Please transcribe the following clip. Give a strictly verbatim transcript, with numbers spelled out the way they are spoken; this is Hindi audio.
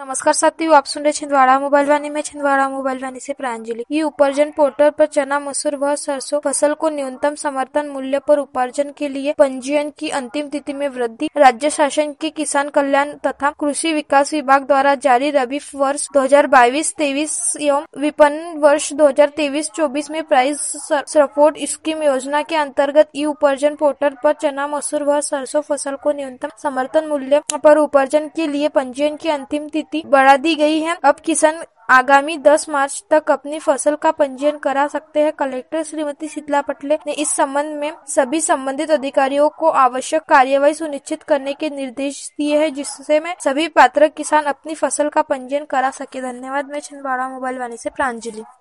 नमस्कार साथियों, आप सुन रहे छिंदवाड़ा मोबाइल वाणी में छिंदवाड़ा मोबाइल वाणी से प्रांजलि। ई उपार्जन पोर्टल पर चना, मसूर व सरसों फसल को न्यूनतम समर्थन मूल्य पर उपार्जन के लिए पंजीयन की अंतिम तिथि में वृद्धि। राज्य शासन के किसान कल्याण तथा कृषि विकास विभाग द्वारा जारी रबी वर्ष दो हजार बाईस तेईस एवं विपणन वर्ष दो हजार तेईस चौबीस में प्राइस सपोर्ट स्कीम योजना के अंतर्गत ई उपार्जन पोर्टल पर चना, मसूर व सरसों फसल को न्यूनतम समर्थन मूल्य पर उपार्जन के लिए पंजीयन की अंतिम तिथि बढ़ा दी गई है। अब किसान आगामी दस मार्च तक अपनी फसल का पंजीयन करा सकते हैं। कलेक्टर श्रीमती शीतला पटले ने इस संबंध में सभी संबंधित अधिकारियों को आवश्यक कार्यवाही सुनिश्चित करने के निर्देश दिए हैं, जिससे में सभी पात्र किसान अपनी फसल का पंजीयन करा सके। धन्यवाद। मैं छिंदवाड़ा मोबाइल वाणी से प्रांजलि।